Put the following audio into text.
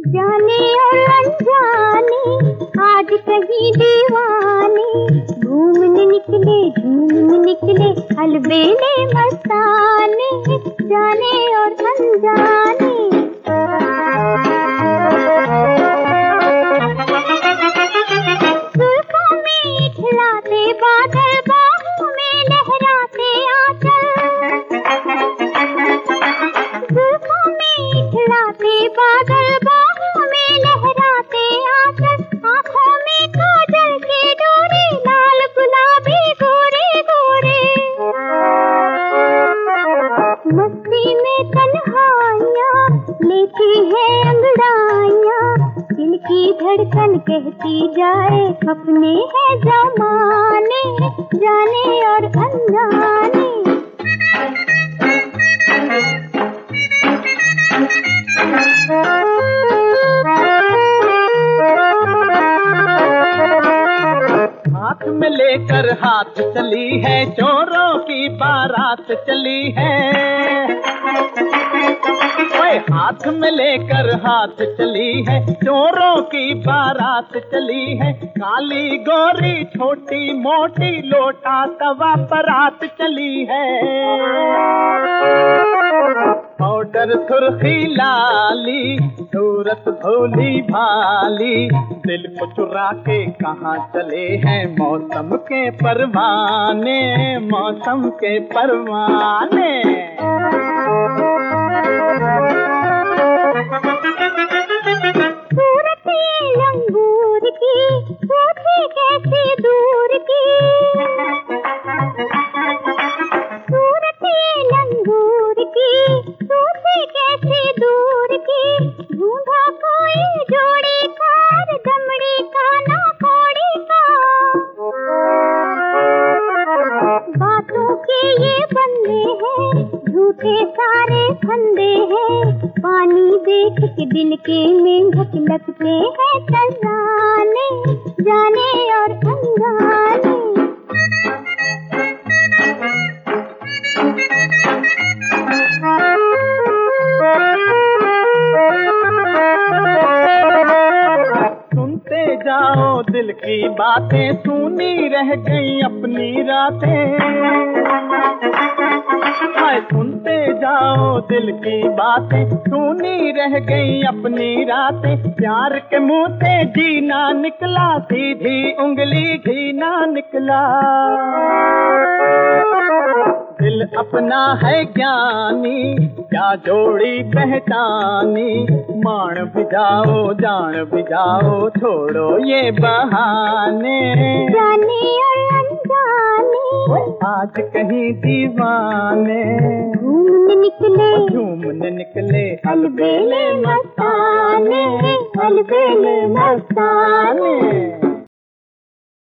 जाने और अनजाने आज कहीं दीवाने घूमने निकले झूमने निकले अलबेले मस्ताने जाने और अनजाने। सुल्फों में खिलाते बादल बाहों में लहराते आंचल। सुल्फों में खिलाते बादल बाहों में लहराते आंचल। आंखों में काजल के डोरे लाल गुलाबी गोरे गोरे। मस्ती में तन्हाइयाँ लेती है अंगड़ाइयाँ दिल की धड़कन कहती जाए अपने हैं जमाने जाने और अनजाने। हाथ में लेकर हाथ चली है चोरों की बारात चली है। ओए हाथ में लेकर हाथ चली है चोरों की बारात चली है। काली गोरी छोटी मोटी लोटा तवा परात चली है। पाउडर सुर्खी लाली सूरत भोली भाली दिल को चुरा के कहाँ चले हैं मौसम के परवाने मौसम के परवाने। सूरत ये लंगूर की पूछे कैसे दूर की। सूरत ये लंगूर की पूछे कैसे दूर की। ढूंढा कोई जोड़ी कार दमड़ी का ना कौड़ी का। बातों के ये बंदे हैं झूठे सारे फंदे हैं। पानी देख के दिल के मेंढक लगते हैं तराने जाने और अनजाने। सुनते जाओ दिल की बातें सुनी रह गई अपनी रातें। सुनते जाओ दिल की बातें सुनी रह गई अपनी रातें। प्यार के मुंह से जीना निकला सीधी उंगली घीना निकला। दिल अपना है ज्ञानी क्या जोड़ी पहचानी। मान भी जाओ जान भी जाओ छोड़ो ये बहाने जाने और अनजाने। आज कहीं दीवाने झूमने निकले अलबेले मस्ताने अलबेले मस्ताने।